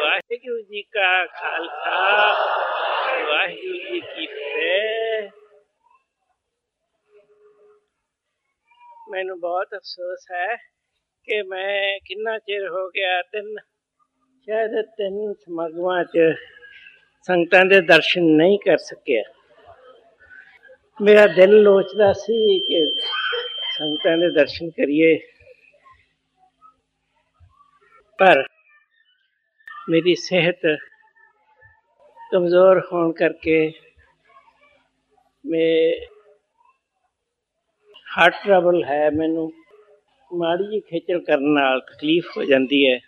ਵਾਹਿਗੁਰੂ ਜੀ ਕਾ ਖਾਲਸਾ ਵਾਹਿਗੁਰੂ ਜੀ ਕੀ ਫਤਿਹ। ਮੈਨੂੰ ਬਹੁਤ ਅਫਸੋਸ ਹੈ ਕਿ ਮੈਂ ਕਿੰਨਾ ਚਿਰ ਹੋ ਗਿਆ ਸ਼ਾਇਦ ਤਿੰਨ ਸਮਾਗਮਾਂ 'ਚ ਸੰਗਤਾਂ ਦੇ ਦਰਸ਼ਨ ਨਹੀਂ ਕਰ ਸਕਿਆ। ਮੇਰਾ ਦਿਲ ਲੋਚਦਾ ਸੀ ਕਿ ਸੰਗਤਾਂ ਦੇ ਦਰਸ਼ਨ ਕਰੀਏ, ਪਰ मेरी सेहत कमज़ोर होने करके मैं हार्ट ट्रबल है, मैनू माड़ी जी खिचल करने नाल तकलीफ हो जाती है।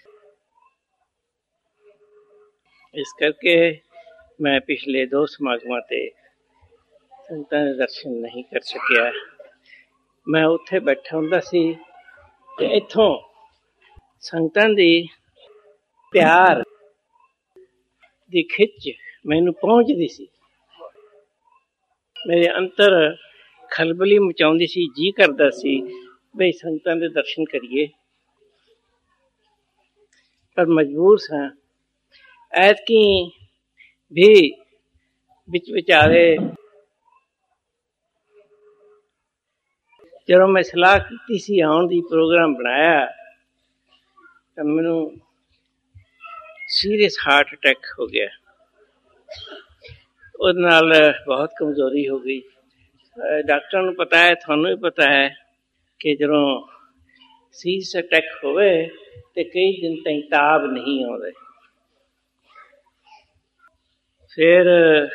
इस करके मैं पिछले 2 समागमां ते संगतां दे दर्शन नहीं कर सकिया। मैं उत्थे बैठा हुंदा सी ते इत्थों संगतां दी प्यार दी खिच मैनू पहुंचदी सी, मेरे अंतर खलबली मचाउंदी सी। जी करदा सी बई संगतां दे दर्शन करिए, पर मजबूर सां। ऐतकी भी विच विचारे जदों मैं सलाह कीती सी आउण दी, प्रोग्राम बनाया, तां मैनू सीरियस हार्ट अटैक हो गया। उस नाल बहुत कमजोरी हो गई। डॉक्टर नूं पता है, थानू भी पता है कि जदों सीरियस अटैक होवे ते कई दिन ताईं ताब नहीं आउंदे। फिर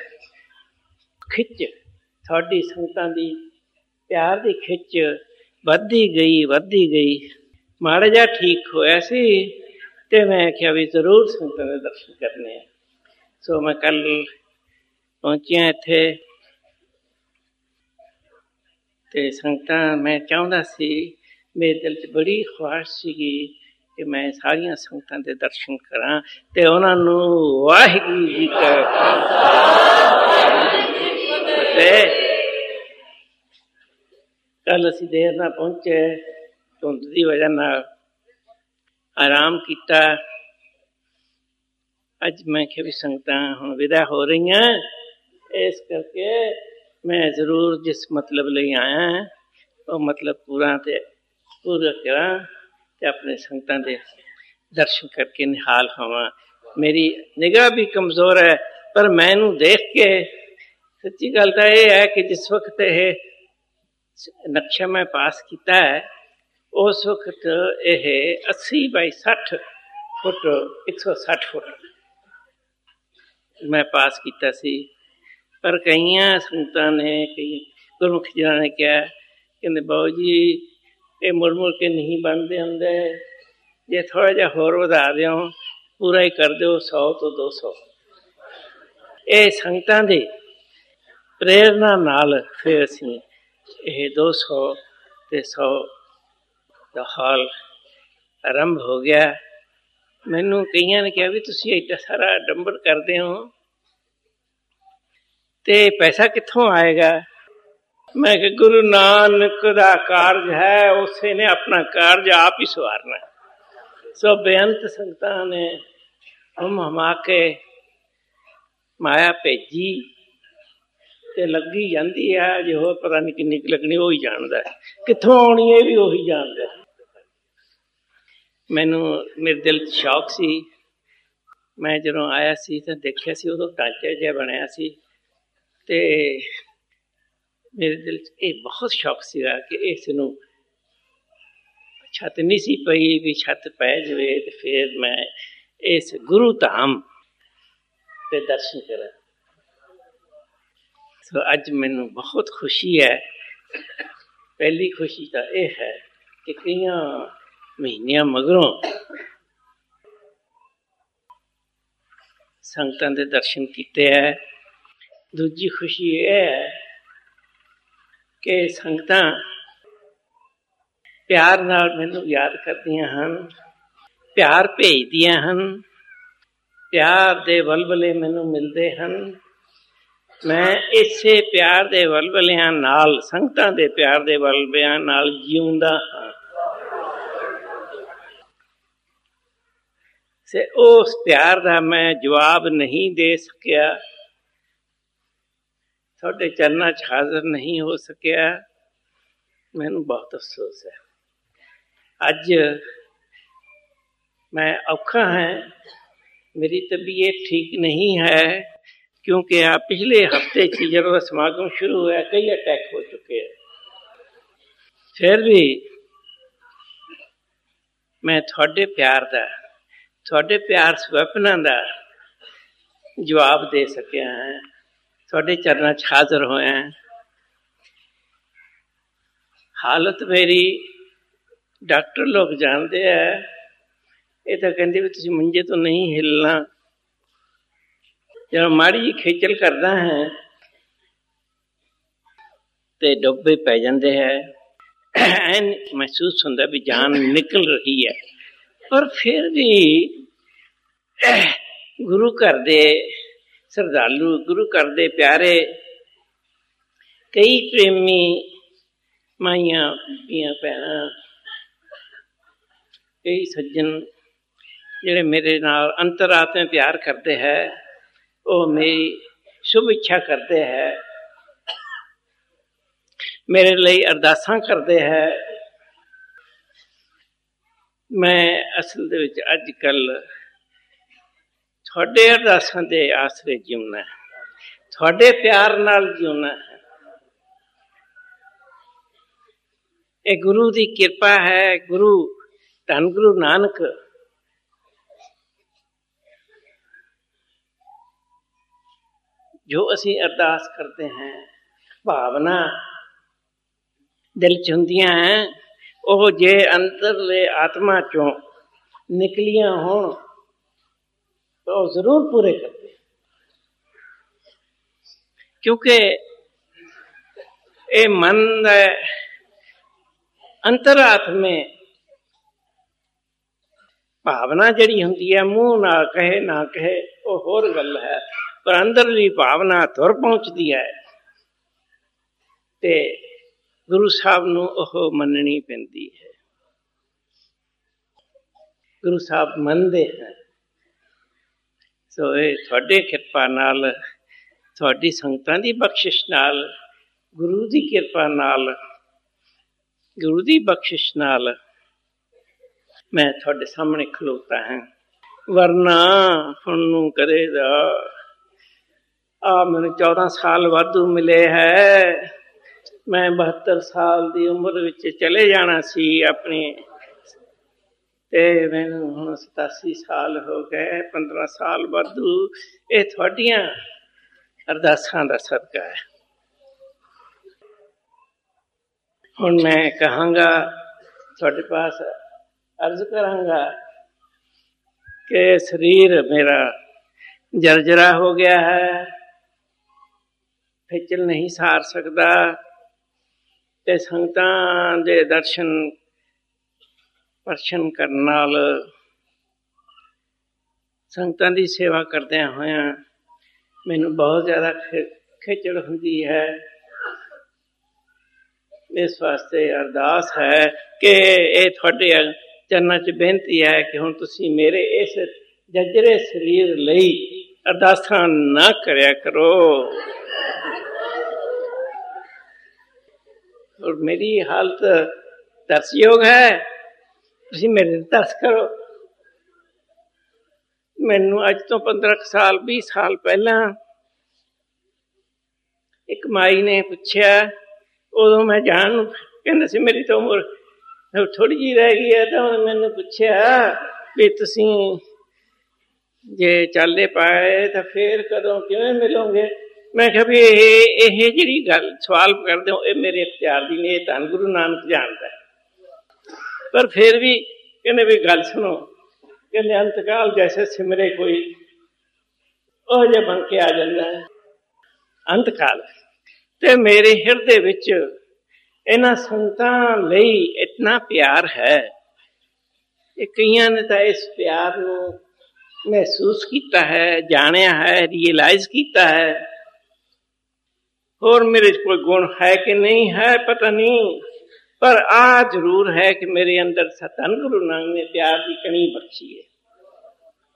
खिच साडी संगतां दी प्यार दी खिच वधदी गई। माड़ा जिहा ठीक होया सी ते मैं आख्या भी जरूर संगतां दे दर्शन करने हैं। सो मैं कल पहुंचिया इत्थे ते संगतां मैं चाहुंदा सी, मेरे दिल च बड़ी ख्वाहिश सीगी कि मैं सारियां संगतां दे दर्शन करां ते उन्हां नूं वाहिगुरू जी का फतेह। कल असीं देर नाल पहुंचे, धुंध दी वजह नाल आराम किया। अज मैं क्या भी संगतां हुण विदा हो रही हैं, इस करके मैं जरूर जिस मतलब लई आया है वो मतलब पूरा करा ते अपने संगतां दे दर्शन करके निहाल होवां। मेरी निगाह भी कमजोर है, पर मैनू देख के सच्ची गल तां यह है कि जिस वक्त यह नक्शा मैं पास किया है, उस वक्त यह 80 बाई 60 फुट 160 फुट मैं पास किया सी। पर कई संगतां ने, कई गुरमुख जिन्हां ने कहा कि बाबू जी ये मुड़ मुड़ के नहीं बनते होंगे, जे थोड़ा जिहा होर वधा दिओ, पूरा ही कर दो 100 तो 200। ये संगतां दी प्रेरणा नाल फिर असीं ये 200 ते 100 दा हाल आरंभ हो गया। मैनू कईयां ने कहा भी तुसीं एडा सारा डंबर करदे हो ते पैसा कित्थों आएगा। मैं कि गुरु नानक दा कारज है, उसे ने अपना कारज आप ही सवारना। सो बेअंत संगतां ने हमा के माया भेजी ते लगी जाती है। जे होर पता नहीं किन्नी लगनी वो ही जानदा, कित्थों आउणी है भी वही जानदा। मैनू मेरे दिल च शौक सी। मैं जदों आया सी तो देखिया सी उदों ढांचा जिहा बनिया सी ते मेरे दिल च ये बहुत शौक सीगा कि इस नूं छत नहीं सी पई भी छत पै जावे ते फिर मैं इस गुरु धाम के दर्शन करा। सो अज मैनू बहुत खुशी है। पहली खुशी तो यह है कि कई महीनियां मगरों संगतां दे दर्शन किते है। दूजी खुशी यह है कि संगतां प्यार नाल मैनू याद करदियां हन, प्यार भेजदियां हन, प्यार दे वलवले मैनू मिलदे हन। मैं इसे प्यार दे वलवलियां नाल, संगतां दे प्यार दे वलवलियां नाल जीउंदा हां। से उस प्यार का मैं जवाब नहीं दे सकिया, थोड़े चरणों च हाजिर नहीं हो सकिया। मैनू बहुत अफसोस है। अज मैं औखा है, मेरी तबीयत ठीक नहीं है, क्योंकि आप पिछले हफ्ते की जब समागम शुरू हुआ कई अटैक हो चुके हैं। फिर भी मैं थोड़े प्यार का, थोड़े प्यार सुपना का जवाब दे सकिया है, थोड़े चरणों च हाजिर होए हैं। हालत मेरी डॉक्टर लोग जानते हैं, ये तो कहते भी तुम मंजे तो नहीं हिलना, जब माड़ी जी खेचल करदा है ते डुब्बे पै जाते हैं, एन महसूस होता भी जान निकल रही है। पर फिर भी गुरु घर दे श्रद्धालु, गुरु घर दे प्यारे, कई प्रेमी माइया धीआं भैणां, कई सज्जन जिहड़े मेरे नाल अंतरात्मा प्यार करते हैं, वो मेरी शुभ इच्छा करते हैं, मेरे लिए अरदासां करते हैं। मैं असल दे विच अज कल थोड़े अरदासां दे आसरे जीवना है, थोड़े प्यार नाल जीवना है। ये गुरु की कृपा है। गुरु धन गुरु नानक जो असी अरदास करते हैं, भावना दिल च हुंदियां हैं, ओह जे अंदरले आत्मा चों निकलियां होण तो जरूर पूरे करते, क्योंकि ये मन अंतरात्मे भावना जिहड़ी हुंदी है, मूँह ना कहे ना कहे वो होर गल है, पर अंदरली भावना तुर पहुंचती है ते गुरु साहब नूं ओह मननी पैंदी है। गुरु साहब मनदे हैं। सो ये थोड़े कृपा नाल, थोड़ी संगतां दी बख्शिश नाल, गुरु दी कृपा नाल, गुरु दी बख्शिश नाल मैं थोड़े सामने खलोता है। वरना सुनू करेगा मैंने 14 साल वाधू मिले है, मैं 72 साल की उम्र विच चले जाना सी अपनी, ते मैनू हुण 87 साल हो गए, 15 साल वाधू। ये थोड़ियां अरदासां दा सदका है। हुण मैं कहांगा, थोड़े पास अर्ज करांगा कि शरीर मेरा जर्जरा हो गया है, फिचल नहीं सार सकता, ते संगतां दे दर्शन परशन करन नाल, संगतां दी सेवा करदे होया मैनू बहुत ज्यादा खिचड़ हुंदी है। इस वास्ते अरदास है कि ये थोड़े चरणों च बेनती है कि हुण तुसीं मेरे इस जर्जरे शरीर लई अरदासां ना करया करो, और मेरी हालत तरसयोग है, तुसीं मेरे तरस करो। मैनू अज तो 15 साल 20 साल पहला एक माई ने पूछया, उदों मैं जान कहंदा सी मेरी तो उम्र थोड़ी जी रह गई है, तो मैनू पूछया भी तुसीं जे चाले पाए तो फिर कदों किवें मिलोगे। मैं कहा भी ये जिहड़ी गल सवाल करदे हो ये मेरे इख्तियार दी नहीं, धन गुरु नानक जानदा है। पर फिर भी कहने भी गल सुनो, कहने अंतकाल जैसे सिमरे कोई ओह जे बन के आ जाता है अंतकाल। ते मेरे हिरदे विच इन्हां संगतां लई इतना प्यार है, कईयां ने तो इस प्यार नूं महसूस किया है, जानिया है, रियलाइज किया है। और मेरे कोई गुण है कि नहीं है पता नहीं, पर आ जरूर है कि मेरे अंदर धन गुरु नानक ने प्यार की कणी बख्शी है।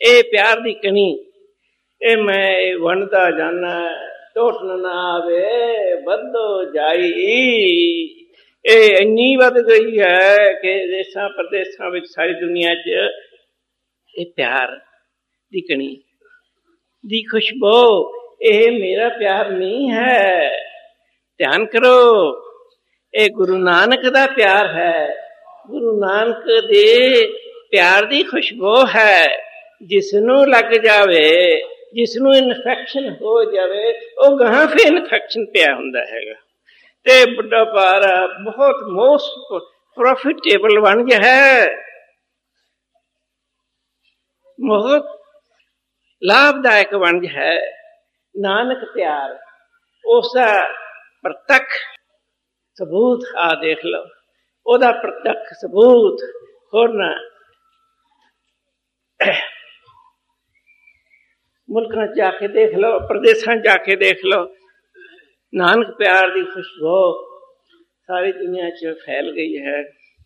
ਇਹ ਪਿਆਰ ਦੀ ਕਣੀ, ਇਹ ਮੈਂ ਵੰਡਦਾ ਜਾਣਾ, ਟੋਟਣ ਨਾ ਆਵੇ ਵੱਧੋ ਜਾਈ। ਇਹ ਇੰਨੀ ਵੱਧ ਗਈ ਹੈ ਕਿ ਦੇਸਾਂ ਪ੍ਰਦੇਸਾਂ ਵਿੱਚ ਸਾਰੀ ਦੁਨੀਆ 'ਚ ਇਹ ਪਿਆਰ ਦੀ ਕਣੀ ਦੀ ਖੁਸ਼ਬੂ, ਇਹ ਮੇਰਾ ਪਿਆਰ ਨਹੀਂ ਹੈ। ਧਿਆਨ ਕਰੋ, ਇਹ ਗੁਰੂ ਨਾਨਕ ਦਾ ਪਿਆਰ ਹੈ, ਗੁਰੂ ਨਾਨਕ ਦੇ ਪਿਆਰ ਦੀ ਖੁਸ਼ਬੂ ਹੈ। ਜਿਸ ਨੂੰ ਲੱਗ ਜਾਵੇ, ਜਿਸ ਨੂੰ ਇਨਫੈਕਸ਼ਨ ਹੋ ਜਾਵੇ, ਉਹ ਗਾਹਾਂ ਫੇ ਇਨਫੈਕਸ਼ਨ ਪਿਆ ਹੁੰਦਾ ਹੈਗਾ। ਤੇ ਬੁੱਢਾ ਪਾਰਾ ਬਹੁਤ ਮੋਸਟ ਪ੍ਰੋਫਿਟੇਬਲ ਵਣਜ ਹੈ, ਬਹੁਤ ਲਾਭਦਾਇਕ ਵਣਜ ਹੈ। ਨਾਨਕ ਪਿਆਰ, ਉਸਦਾ ਪ੍ਰਤੱਖ ਸਬੂਤ ਆ ਦੇਖ ਲਓ, ਉਹਦਾ ਪ੍ਰਤੱਖ ਸਬੂਤ ਹੋਰ ਨਾ ਮੁਲਕਾਂ ਜਾ ਕੇ ਦੇਖ ਲਓ, ਪ੍ਰਦੇਸਾਂ ਜਾ ਕੇ ਦੇਖ ਲਓ, ਨਾਨਕ ਪਿਆਰ ਦੀ ਖੁਸ਼ਬੂ ਸਾਰੀ ਦੁਨੀਆ 'ਚ ਫੈਲ ਗਈ ਹੈ।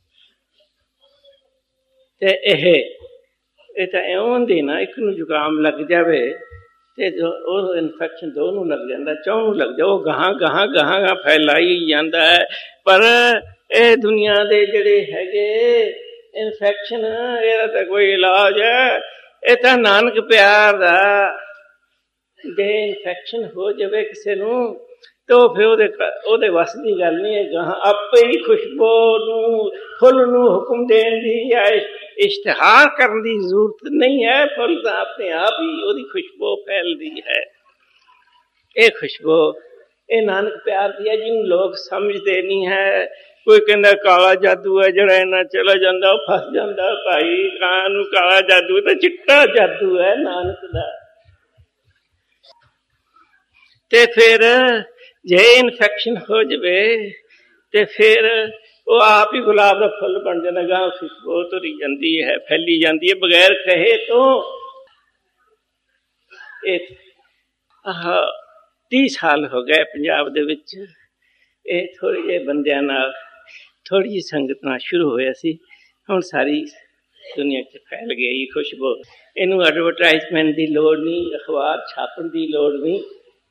ਤੇ ਇਹ ਤਾਂ ਇਉਂ ਦੀ ਨਾ, ਇੱਕ ਨੂੰ ਜ਼ੁਕਾਮ ਲੱਗ ਜਾਵੇ ਤੇ ਉਹ ਇਨਫੈਕਸ਼ਨ ਦੋ ਨੂੰ ਲੱਗ ਜਾਂਦਾ, ਚੌਂ ਨੂੰ ਲੱਗ ਜਾ, ਉਹ ਗਾਹਾਂ ਗਾਹਾਂ ਗਾਹਾਂ ਗਾਹਾਂ ਫੈਲਾਈ ਜਾਂਦਾ ਹੈ। ਪਰ ਇਹ ਦੁਨੀਆ ਦੇ ਜਿਹੜੇ ਹੈਗੇ ਇਨਫੈਕਸ਼ਨ, ਇਹਦਾ ਤਾਂ ਕੋਈ ਇਲਾਜ ਹੈ। ਇਹ ਤਾਂ ਨਾਨਕ ਪਿਆਰ ਦਾ, ਜੇ ਇਨਫੈਕਸ਼ਨ ਹੋ ਜਾਵੇ ਕਿਸੇ ਨੂੰ ਤਾਂ ਫਿਰ ਉਹਦੇ ਵੱਸ ਦੀ ਗੱਲ ਨਹੀਂ ਹੈ। ਗਾਹਾਂ ਆਪੇ ਹੀ ਖੁਸ਼ਬੂ ਨੂੰ, ਫੁੱਲ ਨੂੰ ਹੁਕਮ ਦੇਣ ਦੀ ਜਾਂ ਇਸ਼ਤਿਹਾਰ ਕਰਨ ਦੀ ਜ਼ਰੂਰਤ ਨਹੀਂ ਹੈ। ਫੁੱਲ ਤਾਂ ਆਪਣੇ ਆਪ ਹੀ ਉਹਦੀ ਖੁਸ਼ਬੂ ਫੈਲਦੀ ਹੈ। ਇਹ ਖੁਸ਼ਬੂ ਇਹ ਨਾਨਕ ਪਿਆਰ ਦੀ ਹੈ, ਜਿਹਨੂੰ ਲੋਕ ਸਮਝਦੇ ਨਹੀਂ ਹੈ। ਕੋਈ ਕਹਿੰਦਾ ਕਾਲਾ ਜਾਦੂ ਹੈ ਜਿਹੜਾ ਇਹਨਾਂ ਚਲਾ ਜਾਂਦਾ, ਉਹ ਫਸ ਜਾਂਦਾ। ਭਾਈ ਕਾਂ ਨੂੰ ਕਾਲਾ ਜਾਦੂ ਤਾਂ ਚਿੱਟਾ ਜਾਦੂ ਹੈ ਨਾਨਕ ਦਾ। ਤੇ ਫਿਰ ਜੇ ਇਨਫੈਕਸ਼ਨ ਹੋ ਜਾਵੇ ਤੇ ਫਿਰ ਉਹ ਆਪ ਹੀ ਗੁਲਾਬ ਦਾ ਫੁੱਲ ਬਣ ਜਾਂਦਾ, ਗਾਂ ਖੁਸ਼ਬੂ ਤੁਰੀ ਜਾਂਦੀ ਹੈ, ਫੈਲੀ ਜਾਂਦੀ ਹੈ ਬਗੈਰ ਕਹੇ ਤੋਂ। ਇਹ 30 ਸਾਲ ਹੋ ਗਏ ਪੰਜਾਬ ਦੇ ਵਿੱਚ ਇਹ ਥੋੜ੍ਹੇ ਜਿਹੇ ਬੰਦਿਆਂ ਨਾਲ, ਥੋੜ੍ਹੀ ਜਿਹੀ ਸੰਗਤ ਨਾਲ ਸ਼ੁਰੂ ਹੋਇਆ ਸੀ, ਹੁਣ ਸਾਰੀ ਦੁਨੀਆ 'ਚ ਫੈਲ ਗਈ ਖੁਸ਼ਬੂ। ਇਹਨੂੰ ਐਡਵਰਟਾਈਜ਼ਮੈਂਟ ਦੀ ਲੋੜ ਨਹੀਂ, ਅਖਬਾਰ ਛਾਪਣ ਦੀ ਲੋੜ ਨਹੀਂ,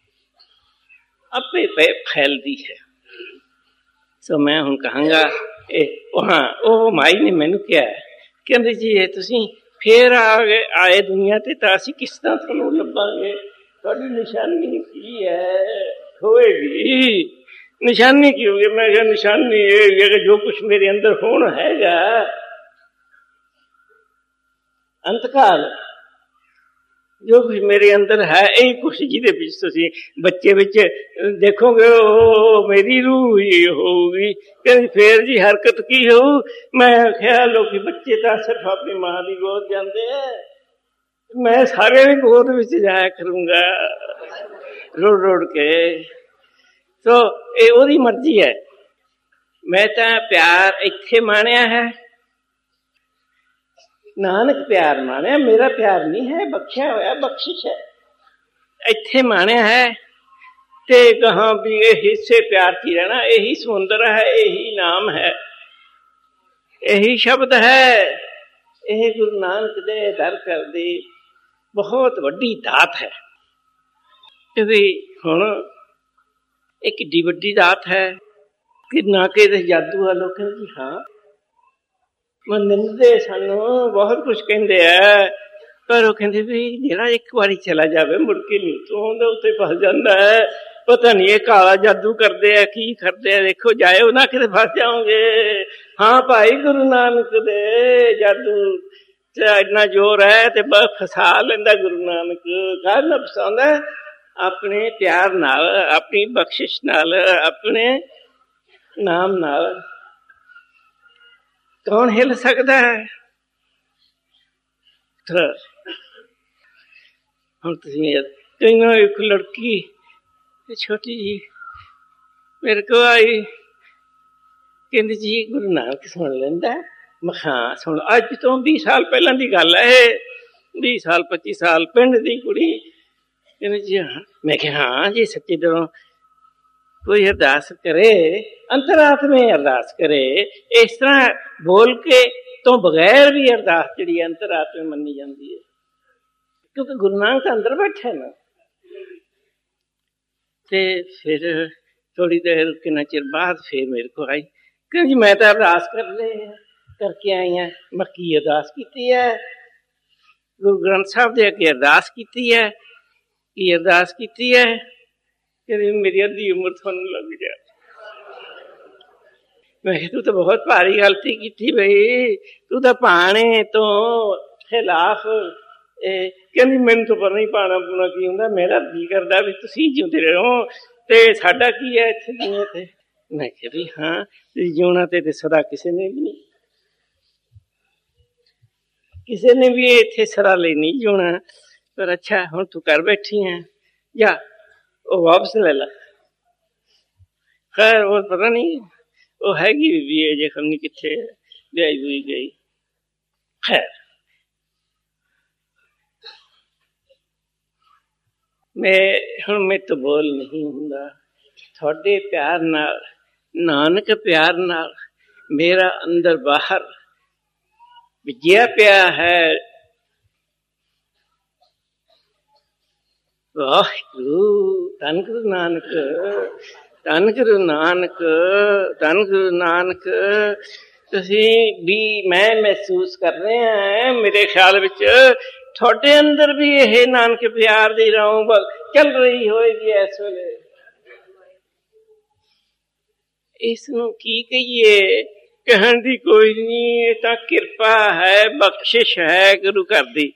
ਆਪੇ ਫੈਲਦੀ ਹੈ। ਸੋ ਮੈਂ ਹੁਣ ਕਹਾਂਗਾ, ਉਹ ਮਾਈ ਨੇ ਮੈਨੂੰ ਕਿਹਾ, ਕਹਿੰਦੇ ਜੀ ਇਹ ਤੁਸੀਂ ਫੇਰ ਆਏ ਦੁਨੀਆ ਤੇ, ਤਾਂ ਅਸੀਂ ਕਿਸ ਤਰ੍ਹਾਂ ਤੁਹਾਨੂੰ ਲੱਭਾਂਗੇ? ਤੁਹਾਡੀ ਨਿਸ਼ਾਨੀ ਕੀ ਹੈ? ਹੋਏਗੀ ਨਿਸ਼ਾਨੀ ਕੀ ਹੋਗੀ? ਮੈਂ ਕਿਹਾ ਨਿਸ਼ਾਨੀ ਇਹ ਹੈ ਕਿ ਜੋ ਕੁਛ ਮੇਰੇ ਅੰਦਰ ਹੋਣ ਹੈਗਾ ਅੰਤਕਾਲ, ਜੋ ਕੁਛ ਮੇਰੇ ਅੰਦਰ ਹੈ, ਇਹ ਕੁਛ ਜਿਹਦੇ ਵਿੱਚ ਤੁਸੀਂ ਬੱਚੇ ਵਿੱਚ ਦੇਖੋਗੇ ਉਹ ਮੇਰੀ ਰੂਹ ਹੀ ਹੋਊਗੀ। ਕਹਿੰਦੇ ਫੇਰ ਜੀ ਹਰਕਤ ਕੀ ਹੋਊ? ਮੈਂ ਖਿਆਲ ਲੋਕੀ ਬੱਚੇ ਤਾਂ ਸਿਰਫ ਆਪਣੀ ਮਾਂ ਦੀ ਗੋਦ ਜਾਂਦੇ ਆ, ਮੈਂ ਸਾਰਿਆਂ ਦੀ ਗੋਦ ਵਿੱਚ ਜਾਇਆ ਕਰੂੰਗਾ ਰੋੜ ਰੋੜ ਕੇ। ਸੋ ਇਹ ਉਹਦੀ ਮਰਜ਼ੀ ਹੈ। ਮੈਂ ਤਾਂ ਪਿਆਰ ਇੱਥੇ ਮਾਣਿਆ ਹੈ, ਨਾਨਕ ਪਿਆਰ ਮਾਣਿਆ, ਮੇਰਾ ਪਿਆਰ ਨਹੀਂ ਹੈ, ਬਖਸ਼ਿਆ ਹੋਇਆ ਬਖਸ਼ਿਸ਼ ਹੈ, ਇੱਥੇ ਮਾਣਿਆ ਹੈ। ਤੇ ਕਹਾਂ ਵੀ ਇਹ ਹਿੱਸੇ ਪਿਆਰ 'ਚ ਹੀ ਰਹਿਣਾ, ਇਹੀ ਸਮੁੰਦਰ ਹੈ, ਇਹੀ ਨਾਮ ਹੈ, ਇਹੀ ਸ਼ਬਦ ਹੈ। ਇਹ ਗੁਰੂ ਨਾਨਕ ਦੇ ਦਰ ਕਰਦੀ ਬਹੁਤ ਵੱਡੀ ਦਾਤ ਹੈ। ਇਹਦੀ ਹੁਣ ਇਹ ਕਿੱਡੀ ਵੱਡੀ ਦਾਤ ਹੈ ਕਿ ਨਾ ਕਿ ਜਾਦੂ ਆ। ਲੋਕ ਕਹਿੰਦੇ ਜੀ ਹਾਂ ਮੰਨਦੇ ਸਾਨੂੰ ਬਹੁਤ ਕੁਛ ਕਹਿੰਦੇ ਆ, ਪਰ ਉਹ ਕਹਿੰਦੇ ਵੀ ਜਿਹੜਾ ਇੱਕ ਵਾਰੀ ਚਲਾ ਜਾਵੇ ਮੁੜ ਕੇ ਨਹੀਂ ਤੋਂ ਆਉਂਦਾ, ਉੱਥੇ ਫਸ ਜਾਂਦਾ ਹੈ। ਪਤਾ ਨਹੀਂ ਇਹ ਕਾਲਾ ਜਾਦੂ ਕਰਦੇ ਆ, ਕੀ ਕਰਦੇ ਆ, ਦੇਖੋ ਜਾਇਓ ਨਾ ਕਿਤੇ ਫਸ ਜਾਓਗੇ। ਹਾਂ ਭਾਈ ਗੁਰੂ ਨਾਨਕ ਦੇ ਜਾਦੂ ਚ ਇੰਨਾ ਜ਼ੋਰ ਹੈ ਤੇ ਫਸਾ ਲੈਂਦਾ ਗੁਰੂ ਨਾਨਕ। ਕਾਹਦੇ ਨਾਲ ਫਸਾਉਂਦਾ? ਆਪਣੇ ਪਿਆਰ ਨਾਲ, ਆਪਣੀ ਬਖਸ਼ਿਸ਼ ਨਾਲ, ਆਪਣੇ ਨਾਮ ਨਾਲ। ਕੌਣ ਹਿੱਲ ਸਕਦਾ ਹੈ? ਹੁਣ ਤੁਸੀਂ ਕਈਆਂ ਇੱਕ ਲੜਕੀ ਛੋਟੀ ਜੀ ਮੇਰੇ ਕੋਲ ਆਈ, ਕਹਿੰਦੀ ਜੀ ਗੁਰੂ ਨਾਨਕ ਸੁਣ ਲੈਂਦਾ? ਮੈਂ ਹਾਂ ਸੁਣ। ਅੱਜ ਤੋਂ 20 ਸਾਲ ਪਹਿਲਾਂ ਦੀ ਗੱਲ ਹੈ, 20 ਸਾਲ 25 ਸਾਲ, ਪਿੰਡ ਦੀ ਕੁੜੀ। ਕਹਿੰਦੀ ਜੀ ਹਾਂ। ਮੈਂ ਕਿਹਾ ਹਾਂ ਜੀ ਸੱਚੀ ਦਿਲੋਂ ਕੋਈ ਅਰਦਾਸ ਕਰੇ, ਅੰਤਰਾਤਮੇ ਅਰਦਾਸ ਕਰੇ, ਇਸ ਤਰ੍ਹਾਂ ਬੋਲ ਕੇ ਤੋਂ ਬਗੈਰ ਵੀ ਅਰਦਾਸ ਜਿਹੜੀ ਅੰਤਰਾਤਮੇ ਮੰਨੀ ਜਾਂਦੀ ਹੈ। क्योंकि गुरु नानक अंदर बैठे ना। ते फिर थोड़ी देर कितना चिर बाद फिर मेरे को आई, क्योंकि मैं तो अरदास कर ले करके आई हैं। मक्की अरदास की है, गुरु ग्रंथ साहब दे अगे अरदास की है, की अरदास की है कि मेरी अद्धी उम्र थानू लग जाए। मैं तू तो बहुत भारी गलती की थी बई, तू तो पाने तो खिलाफ। कहती मैनू तो पता नहीं पाना पूना की हुंदा, मेरा जी करदा भी तुसीं जिउंदे रहो ते साडा की है इत्थे जीने ते। मैं कहा भी हाँ, जिउणा ते सदा किसी ने भी नहीं, किसी ने भी इत्थे सदा ले नहीं जिउणा। पर अच्छा हुण तू कर बैठी है, जा वो वापस ले ला। खैर वो पता नहीं वो हैगी भी है जे खमनी किथे ब्याई हुई गई। खैर मैं हुण मैं तो बोल नहीं हुंदा, थोड़े प्यार नाल, नानक प्यार नाल मेरा अंदर बाहर विजया पिया है। वाहिगुरू धन गुरु नानक, धन गुरु नानक, धन गुरु नानक। तुसीं भी मैं महसूस कर रहे हैं, मेरे ख्याल विच थोड़े अंदर भी यह नानक प्यार दी रौं चल रही होएगी इस वेले। इसनूं की कहिए, कहण दी कोई नहीं, ये तां किरपा है, बख्शिश है गुरु घर दी।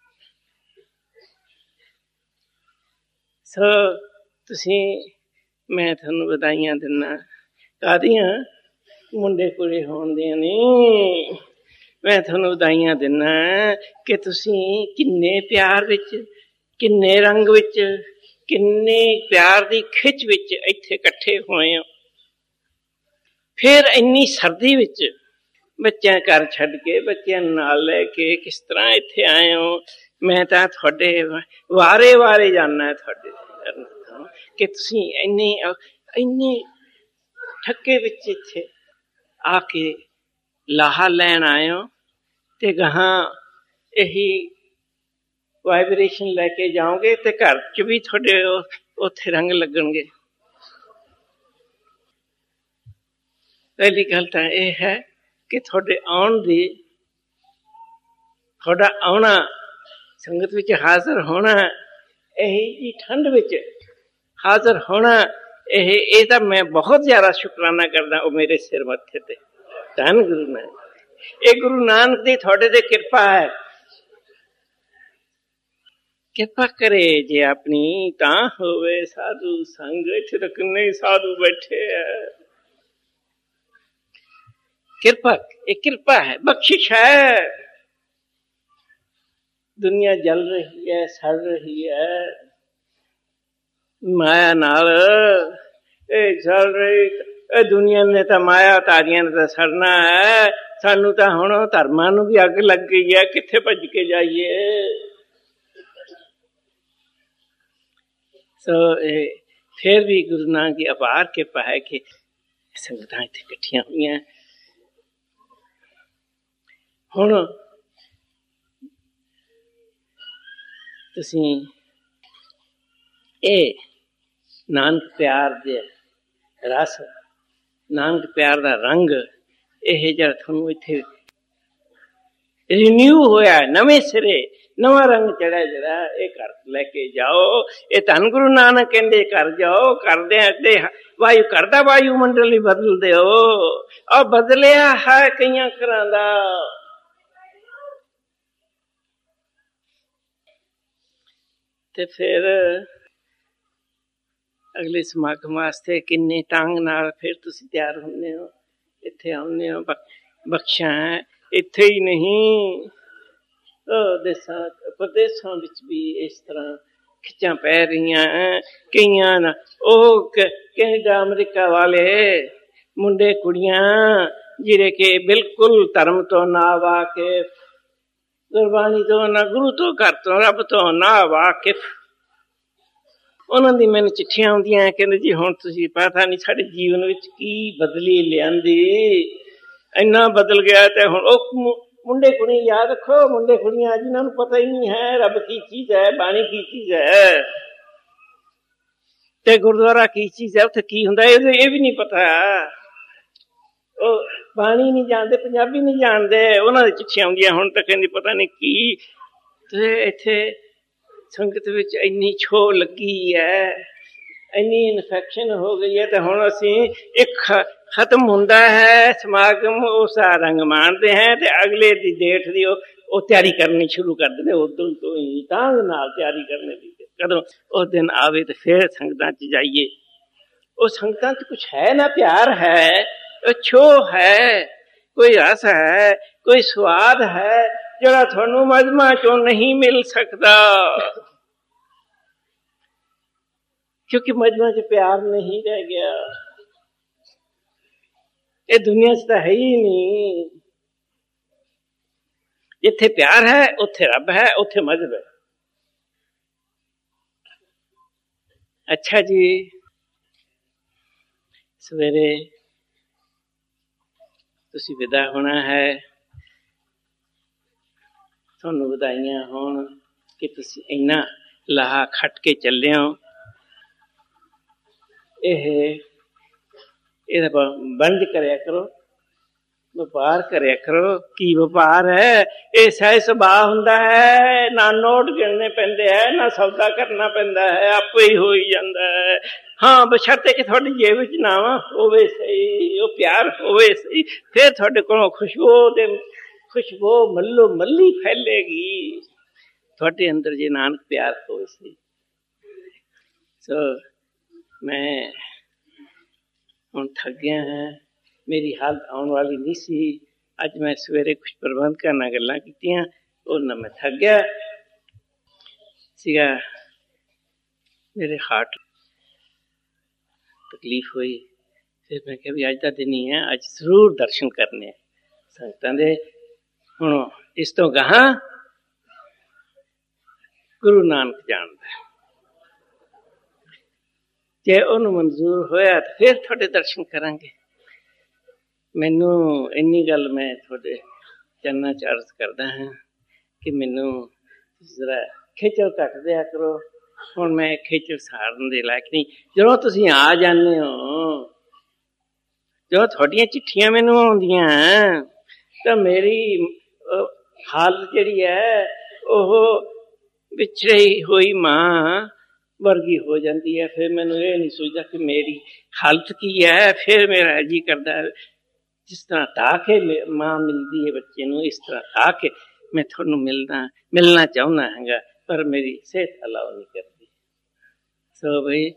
सो तुसीं मैं थानू बधाइयां दिना, कादियां मुंडे कुड़ी होण दियां नहीं। मैं थानू बधाइयां दिना कि तुसीं किन्ने प्यार विच, किन्ने रंग विच, किन्ने प्यार दी खिच विच इत्थे इकट्ठे होए हो। फिर इन्नी सर्दी विच बच्चों घर छड्ड के, बच्चों नाल लैके किस तरह इत्थे आए हो। मैं तां तुहाडे वारे वारे जाना है तुहाडे कि तुसीं इन्नी ठक्के विच इत्थे आके लाहा लैन आए हो ते गहां यही वाइब्रेशन लैके जाओगे ते घर च भी थोड़े उत्थे रंग लगणगे। पहली गल तां यह है कि थोड़े आउण दी, थोड़ा आउणा, संगत विच हाजिर होना, यही जी ठंड विच हाजिर होना, यह तां मैं बहुत ज्यादा शुकराना करदा वो मेरे सिर मत्थे ते। धन गुरु नानक, ये गुरु नानक दी थोड़े ते किरपा है। किरपा करे जे अपनी तां होवे साधु संग, इत्थे तक नहीं साधु बैठे है। किरपा, एक किरपा है, बख्शिश है। दुनिया जल रही है, सड़ रही है माया नाल, सड़ रही दुनिया ने तो माया तारियां ने तो सड़ना है। सानू तो हुण धर्मां नूं भी अग लग गई है, कित्थे भज के जाइए। सो फिर भी गुरु नानक की अपार किरपा है कि संगतां इत्थे इकट्ठियां होईयां। हुण तुसीं ये नानक प्यार दे रस, नानक प्यार दा रंग, यह जरा थानू इत्थे रिन्यू होया, नवे सिरे नवा रंग चढ़ा जरा, ये घर लेके जाओ। ये धन गुरु नानक कहंदे घर जाओ, करदे वायु करदा वायुमंडल ही बदल दे और बदलिया है कईयां घरां दा। ते फिर अगले समागम वास्ते किन्ने टांग नाल फिर तुसी तैयार होंदे हो, इत्थे आउंदे हो। बख्शा है इत्थे ही नहीं, देसां प्रदेसां विच भी इस तरह खिच्चां पै रहियां हैं। कईयां कैनेडा अमरीका वाले मुंडे कुड़ियां जिहड़े के बिल्कुल धर्म तो ना वाकिफ, गुरबाणी तो ना, गुरु तो घर तो रब तो ना वाकिफ, उन्होंने मैंने चिट्ठियां आउंदियां कहंदे जी हुण तुसीं पता नहीं साडे जीवन विच की बदली लिआंदी, इन्ना बदल गया ते हुण ਮੁੰਡੇ ਕੁੜੀ ਯਾਦ ਰੱਖੋ, ਮੁੰਡੇ ਕੁੜੀਆਂ ਅੱਜ ਇਹਨਾਂ ਨੂੰ ਪਤਾ ਹੀ ਨਹੀਂ ਹੈ ਰੱਬ ਕੀ ਚੀਜ਼ ਹੈ, ਬਾਣੀ ਕੀ ਚੀਜ਼ ਹੈ, ਤੇ ਗੁਰਦੁਆਰਾ ਕੀ ਚੀਜ਼ ਹੈ, ਉੱਥੇ ਕੀ ਹੁੰਦਾ ਇਹ ਵੀ ਨਹੀਂ ਪਤਾ। ਉਹ ਬਾਣੀ ਨਹੀਂ ਜਾਣਦੇ, ਪੰਜਾਬੀ ਨਹੀਂ ਜਾਣਦੇ, ਉਹਨਾਂ ਦੀ ਚਿੱਠੀਆਂ ਆਉਂਦੀਆਂ ਹੁਣ ਤੱਕ ਕਹਿੰਦੀ ਪਤਾ ਨਹੀਂ ਕੀ। ਤੇ ਇੱਥੇ ਸੰਗਤ ਵਿੱਚ ਇੰਨੀ ਛੋਹ ਲੱਗੀ ਹੈ, ਇੰਨੀ ਇਨਫੈਕਸ਼ਨ ਹੋ ਗਈ ਹੈ, ਤੇ ਹੁਣ ਅਸੀਂ ਇੱਕ ਖਤਮ ਹੁੰਦਾ ਹੈ ਸਮਾਗਮ, ਉਸ ਦਾ ਰੰਗ ਮਾਣਦੇ ਹੈ ਤੇ ਅਗਲੇ ਦੀ ਡੇਟ ਦੀ ਉਹ ਤਿਆਰੀ ਕਰਨੀ ਸ਼ੁਰੂ ਕਰ ਦਿੰਦੇ। ਉਦੋਂ ਤੋਂ ਹੀ ਤਾਂ ਨਾਲ ਤਿਆਰੀ ਕਰਨੇ ਦੀ, ਕਦੋਂ ਉਹ ਦਿਨ ਆਵੇ ਤੇ ਫਿਰ ਸੰਗਤਾਂ 'ਚ ਜਾਈਏ। ਉਹ ਸੰਗਤਾਂ 'ਚ ਕੁਛ ਹੈ ਨਾ, ਪਿਆਰ ਹੈ, ਛੋਹ ਹੈ, ਕੋਈ ਰਸ ਹੈ, ਕੋਈ ਸਵਾਦ ਹੈ ਜਿਹੜਾ ਤੁਹਾਨੂੰ ਮਜਮਾ ਚੋਂ ਨਹੀਂ ਮਿਲ ਸਕਦਾ, ਕਿਉਂਕਿ ਮਜਮਾ 'ਚ ਪਿਆਰ ਨਹੀਂ ਰਹਿ ਗਿਆ। ਇਹ ਦੁਨੀਆ 'ਚ ਤਾਂ ਹੈ ਹੀ ਨਹੀਂ। ਜਿੱਥੇ ਪਿਆਰ ਹੈ ਉੱਥੇ ਰੱਬ ਹੈ, ਉੱਥੇ ਮਜ਼ਹਬ ਹੈ। ਅੱਛਾ ਜੀ, ਸਵੇਰੇ ਤੁਸੀਂ ਵਿਦਾ ਹੋਣਾ ਹੈ, ਤੁਹਾਨੂੰ ਵਧਾਈਆਂ ਹੋਣ ਕਿ ਤੁਸੀਂ ਇੰਨਾ ਲਾਹਾ ਖੱਟ ਕੇ ਚੱਲੇ ਹੋ। ਇਹਦਾ ਬੰਦ ਕਰਿਆ ਕਰੋ, ਵਪਾਰ ਕਰਿਆ ਕਰੋ। ਕੀ ਵਪਾਰ ਹੈ? ਇਹ ਸਹਿ ਸੁਭਾਅ ਹੁੰਦਾ ਹੈ, ਨਾ ਨੋਟ ਗਿਣਨੇ ਪੈਂਦੇ ਹੈ, ਨਾ ਸੌਦਾ ਕਰਨਾ ਪੈਂਦਾ ਹੈ, ਆਪੇ ਹੀ ਹੋ ਹੀ ਜਾਂਦਾ ਹੈ। ਹਾਂ, ਬਸ਼ਰਤੇ ਕਿ ਤੁਹਾਡੀ ਜੇਬ ਵਿੱਚ ਨਾ ਹੋਵੇ ਸਹੀ, ਉਹ ਪਿਆਰ ਹੋਵੇ ਸਹੀ, ਫਿਰ ਤੁਹਾਡੇ ਕੋਲੋਂ ਖੁਸ਼ਬੂ ਮੱਲੋ ਮੱਲੀ ਫੈਲੇਗੀ ਤੁਹਾਡੇ ਅੰਦਰ, ਜੇ ਨਾਨਕ ਪਿਆਰ ਹੋਵੇ ਸਹੀ। ਸੋ ਮੈਂ ਹੁਣ ਥੱਕ ਗਿਆ ਹਾਂ, ਮੇਰੀ ਹਾਲਤ ਆਉਣ ਵਾਲੀ ਨਹੀਂ ਸੀ। ਅੱਜ ਮੈਂ ਸਵੇਰੇ ਕੁਛ ਪ੍ਰਬੰਧਕਾਂ ਨਾਲ ਗੱਲਾਂ ਕੀਤੀਆਂ, ਉਹਨਾਂ ਮੈਂ ਥੱਕ ਗਿਆ ਸੀਗਾ, ਮੇਰੇ ਹਾਰਟ ਤਕਲੀਫ ਹੋਈ। ਫਿਰ ਮੈਂ ਕਿਹਾ ਵੀ ਅੱਜ ਦਾ ਦਿਨ ਹੀ ਹੈ, ਅੱਜ ਜ਼ਰੂਰ ਦਰਸ਼ਨ ਕਰਨੇ ਸੰਗਤਾਂ ਦੇ। ਹੁਣ ਇਸ ਤੋਂ ਗਾਹਾਂ ਗੁਰੂ ਨਾਨਕ ਜਾਣਦਾ, ਜੇ ਉਹਨੂੰ ਮਨਜ਼ੂਰ ਹੋਇਆ ਤਾਂ ਫਿਰ ਤੁਹਾਡੇ ਦਰਸ਼ਨ ਕਰਾਂਗੇ। ਮੈਨੂੰ ਇੰਨੀ ਗੱਲ ਮੈਂ ਤੁਹਾਡੇ ਚਰਨਾਂ 'ਚ ਅਰਜ਼ ਕਰਦਾ ਹਾਂ ਕਿ ਮੈਨੂੰ ਜ਼ਰਾ ਖੇਚਲ ਘੱਟ ਦਿਆ ਕਰੋ। ਹੁਣ ਮੈਂ ਖੇਚਲ ਸਹਾਰਨ ਦੇ ਲਾਇਕ ਨਹੀਂ। ਜਦੋਂ ਤੁਸੀਂ ਆ ਜਾਂਦੇ ਹੋ, ਜਦੋਂ ਤੁਹਾਡੀਆਂ ਚਿੱਠੀਆਂ ਮੈਨੂੰ ਆਉਂਦੀਆਂ ਤਾਂ ਮੇਰੀ ਹਾਲਤ ਜਿਹੜੀ ਹੈ ਉਹ ਵਿਛੜੀ ਹੋਈ ਮਾਂ ਵਰਗੀ ਹੋ ਜਾਂਦੀ ਹੈ। ਫਿਰ ਮੈਨੂੰ ਇਹ ਨਹੀਂ ਸੋਚਦਾ ਕਿ ਮੇਰੀ ਹਾਲਤ ਕੀ ਹੈ। ਫਿਰ ਮੇਰਾ ਜੀ ਕਰਦਾ ਜਿਸ ਤਰ੍ਹਾਂ ਢਾਹ ਕੇ ਮਾਂ ਮਿਲਦੀ ਹੈ ਬੱਚੇ ਨੂੰ, ਇਸ ਤਰ੍ਹਾਂ ਢਾਹ ਕੇ ਮੈਂ ਤੁਹਾਨੂੰ ਮਿਲਣਾ ਚਾਹੁੰਦਾ ਹੈਗਾ, ਪਰ ਮੇਰੀ ਸਿਹਤ ਅਲਾਓ ਨਹੀਂ ਕਰਦੀ। ਸੋ ਬਈ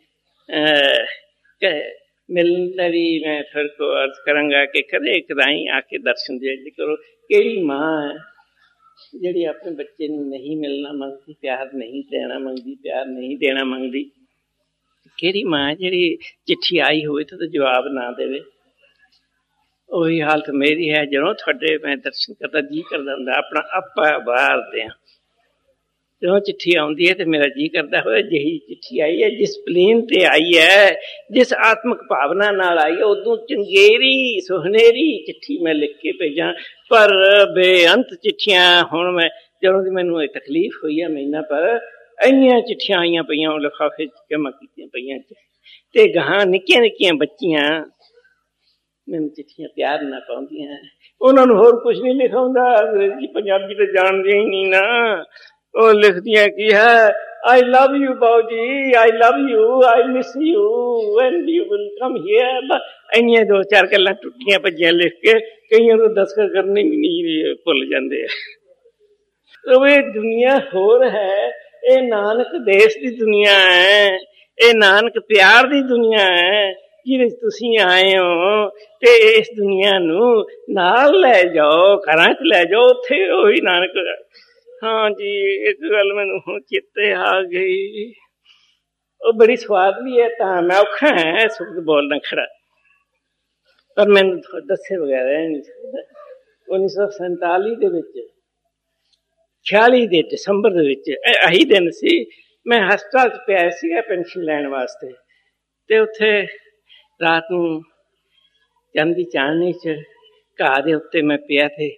ਮਿਲਣ ਵੀ ਮੈਂ ਫਿਰ ਕੋ ਅਰਜ਼ ਕਰਾਂਗਾ ਕਿ ਕਦੇ ਕਦਾਈ ਆ ਕੇ ਦਰਸ਼ਨ ਦੇ ਕਰੋ। ਕਿਹੜੀ ਮਾਂ ਹੈ ਜਿਹੜੀ ਆਪਣੇ ਬੱਚੇ ਨੂੰ ਨਹੀਂ ਮਿਲਣਾ ਮੰਗਦੀ, ਪਿਆਰ ਨਹੀਂ ਦੇਣਾ ਮੰਗਦੀ, ਪਿਆਰ ਨਹੀਂ ਦੇਣਾ ਮੰਗਦੀ? ਕਿਹੜੀ ਮਾਂ ਜਿਹੜੀ ਚਿੱਠੀ ਆਈ ਹੋਵੇ ਤਾਂ ਜਵਾਬ ਨਾ ਦੇਵੇ? ਉਹੀ ਹਾਲਤ ਮੇਰੀ ਹੈ। ਜਦੋਂ ਤੁਹਾਡੇ ਮੈਂ ਦਰਸ਼ਨ ਕਰਦਾ ਜੀ ਕਰਦਾ ਹੁੰਦਾ ਆਪਣਾ ਆਪਾ ਬਾਹਰ ਦਿਆਂ। ਜਦੋਂ ਚਿੱਠੀ ਆਉਂਦੀ ਹੈ ਤੇ ਮੇਰਾ ਜੀ ਕਰਦਾ ਹੋਇਆ ਜਿਹੀ ਚਿੱਠੀ ਆਈ ਹੈ, ਜਿਸ ਪਲੇਨ ਤੇ ਆਈ ਹੈ, ਜਿਸ ਆਤਮਿਕ ਭਾਵਨਾ ਨਾਲ ਆਈ ਹੈ, ਉਦੋਂ ਚੰਗੇਰੀ ਸੁਹਨੇਰੀ ਚਿੱਠੀ ਮੈਂ ਲਿਖ ਕੇ ਭੇਜਾਂ। ਪਰ ਬੇਅੰਤ ਚਿੱਠੀਆਂ, ਹੁਣ ਮੈਂ ਜਦੋਂ ਦੀ ਮੈਨੂੰ ਇਹ ਤਕਲੀਫ ਹੋਈ ਹੈ ਮਹੀਨਾ ਪਰ, ਇੰਨੀਆਂ ਚਿੱਠੀਆਂ ਆਈਆਂ ਪਈਆਂ, ਉਹ ਲਿਫਾਫੇ ਜਮ੍ਹਾਂ ਕੀਤੀਆਂ ਪਈਆਂ, ਤੇ ਗਾਹਾਂ ਨਿੱਕੀਆਂ ਨਿੱਕੀਆਂ ਬੱਚੀਆਂ ਮੈਨੂੰ ਚਿੱਠੀਆਂ ਪਿਆਰ ਨਾ ਪਾਉਂਦੀਆਂ। ਉਹਨਾਂ ਨੂੰ ਹੋਰ ਕੁਛ ਨਹੀਂ ਲਿਖਾਉਂਦਾ, ਅੰਗਰੇਜ਼ੀ ਪੰਜਾਬੀ ਤਾਂ ਜਾਣਦੀਆਂ ਹੀ ਨਹੀਂ ਨਾ। ਉਹ ਲਿਖਦੀਆਂ ਕੀ ਹੈ, ਆਈ ਲਵ ਯੂ ਬਾਊ ਜੀ, I love you, I miss you, when you will come here. ਇੰਨੀਆਂ ਦੋ ਚਾਰ ਗੱਲਾਂ ਟੁੱਟੀਆਂ ਭੱਜੀਆਂ ਲਿਖ ਕੇ, ਕਈਆਂ ਨੂੰ ਦਸਤਖਤ ਕਰਨੇ ਵੀ ਨਹੀਂ ਭੁੱਲ ਜਾਂਦੇ ਆ। ਇਹ ਦੁਨੀਆ ਹੋਰ ਹੈ, ਇਹ ਨਾਨਕ ਦੇਸ਼ ਦੀ ਦੁਨੀਆ ਹੈ, ਇਹ ਨਾਨਕ ਪਿਆਰ ਦੀ ਦੁਨੀਆ ਹੈ ਜਿਹਦੇ ਚ ਤੁਸੀਂ ਆਏ ਹੋ। ਤੇ ਇਸ ਦੁਨੀਆ ਨੂੰ ਨਾਲ ਲੈ ਜਾਓ, ਘਰਾਂ ਚ ਲੈ ਜਾਓ, ਉੱਥੇ ਉਹੀ ਨਾਨਕ। ਹਾਂ ਜੀ, ਇੱਕ ਗੱਲ ਮੈਨੂੰ ਹੁਣ ਚੇਤੇ ਆ ਗਈ, ਉਹ ਬੜੀ ਸਵਾਦ ਵੀ ਹੈ, ਤਾਂ ਮੈਂ ਔਖਾ ਹੈ ਸ਼ਬਦ ਬੋਲਣਾ ਖੜਾ, ਪਰ ਮੈਨੂੰ ਦੱਸੇ ਵਗੈਰਾ ਨਹੀਂ ਸਕਦਾ। 1947 ਦੇ ਵਿੱਚ 46 ਦੇ ਦਸੰਬਰ ਦੇ ਵਿੱਚ ਇਹੀ ਦਿਨ ਸੀ, ਮੈਂ ਹਸਪਤਾਲ 'ਚ ਪਿਆ ਸੀਗਾ ਪੈਨਸ਼ਨ ਲੈਣ ਵਾਸਤੇ। ਤੇ ਉੱਥੇ ਰਾਤ ਨੂੰ ਚੰਦ ਦੀ ਚਾਨਣੀ 'ਚ ਘਾਹ ਦੇ ਉੱਤੇ ਮੈਂ ਪਿਆ ਤੇ